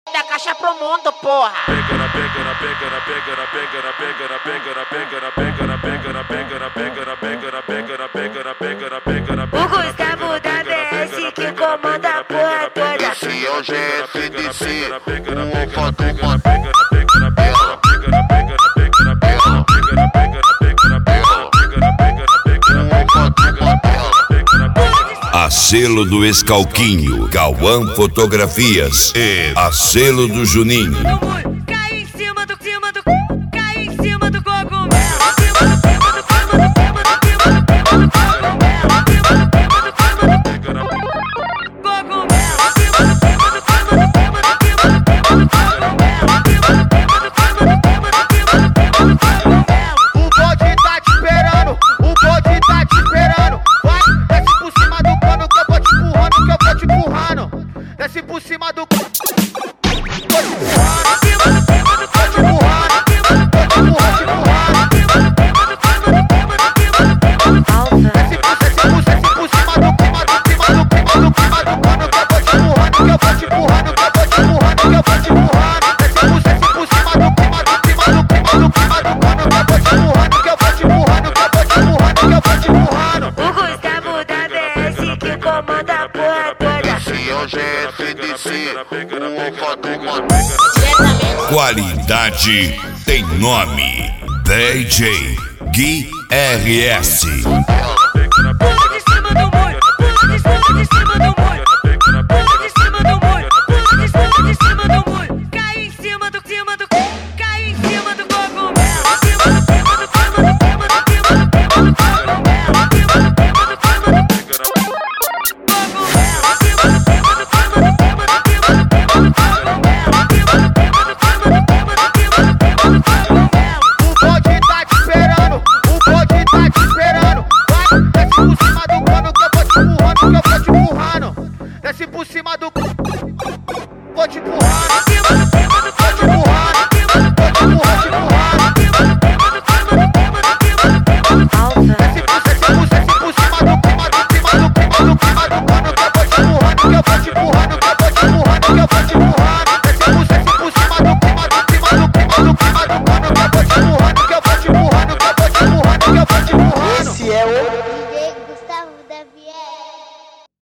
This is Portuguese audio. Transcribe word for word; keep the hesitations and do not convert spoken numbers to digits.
Da caixa pro mundo, porra. O Gustavo da D S que comanda a porra toda. Esse é o G F D C, um foto uma A selo do Escalquinho, Cauã Fotografias e a selo do Juninho. Cai em cima do, cima do, cai em cima do cogumelo. Cima do, cima do, cima do, cima do, cima do, cima do cogumelo. Cima do, cima do, cima do, cima do cogumelo. Cima do, cima do, cima do, cima do, cima do, cima do cogumelo. Cima do, cima do, cima do, cima do, cima do, cima do cogumelo. O bode tá te esperando, o bode tá te esperando. Vai, desce por cima do cano que eu vou te empurrando, que eu vou te empurrando. Desce por cima do cano. Vou te empurrando, cima do cima do vou te empurrando, cima do vou te empurrando, te empurrando. Cima do cima do cima do cima do cima do cima do cima. Desce por, desce por, desce por cima do cima do cima do cima do cima do cano que eu vou te empurrando, que eu vou te empurrando, que eu vou te empurrando, que eu vou te empurrando. Desce por, desce por cima do cima do cima do cima do cima do cano que eu vou te empurrando, que eu vou te empurrando, que eu vou te empurrando, que eu vou te empurrando. O Gustavo da D S que comanda a porra toda. Esse é o G F D C, um foto uma Qualidade tem nome. D J Gui R S.